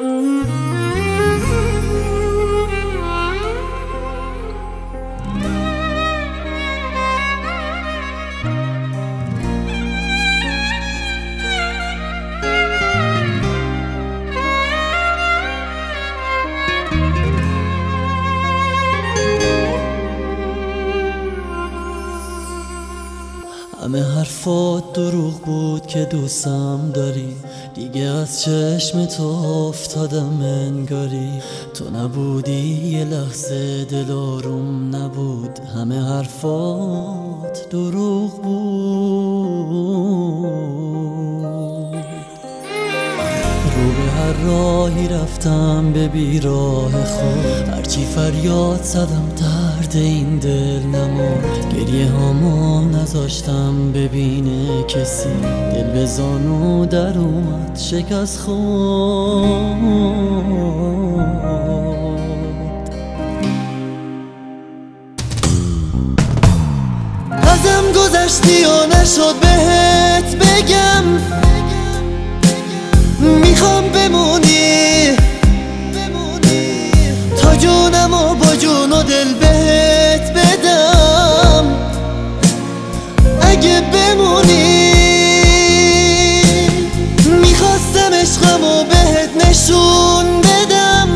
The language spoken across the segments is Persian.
همه حرفات دروغ بود که دوستم داری، دیگه از چشم تو افتادم انگاری. تو نبودی یه لحظه دل آروم نبود، همه حرفات دروغ بود. رو به هر راهی رفتم به بیراه خود، هرچی فریاد زدم درد این دل نمرد. گریه هامو نذاشتم ببینه کسی، دل به زانو در اومد شکست خورد. ازم گذشتی و نشد بهت بگم، میخوام بمونی تا جونم و با جون و دل بهت بدم. اگه بمونی میخواستم عشقم و بهت نشون بدم،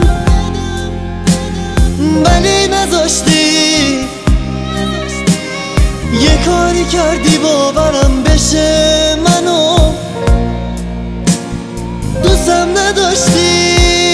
ولی نذاشتی. یه کاری کردی باورم بشه منو دوستم نداشتی.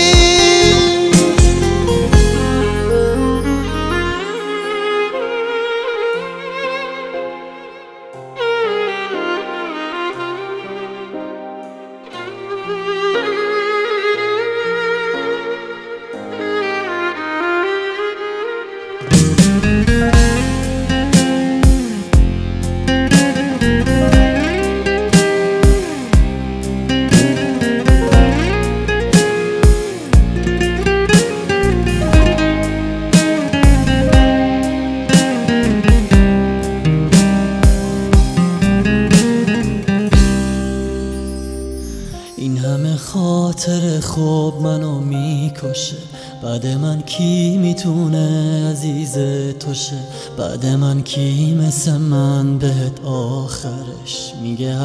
این همه خاطر خوب منو میکشه، بعد من کی میتونه عزیز تو شه؟ بعد من کی مثل من بهت آخرش میگه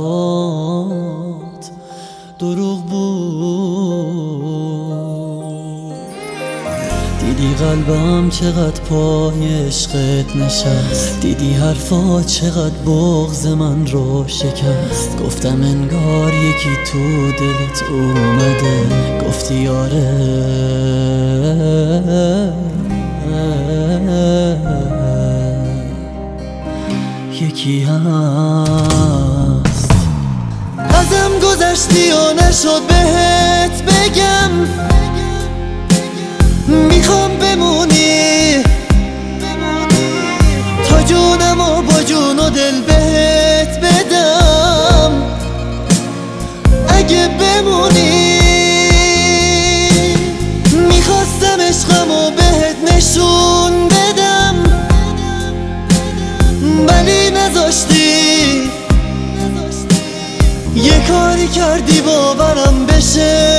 حرفات دروغ بود. دیدی قلبم چقدر پای عشقت نشست، دیدی حرفات چقدر بغض من رو شکست. گفتم انگار یکی تو دلت اومده، گفتی آره یکی هست. ازم گذشتی و نشد بهت بگم، میخوام بمونی تا جونم و با جون و دل بهت بدم. اگه بمونی میخواستم عشقم و بهت نشون بدم، ولی نذاشتی. یه کاری کردی باورم بشه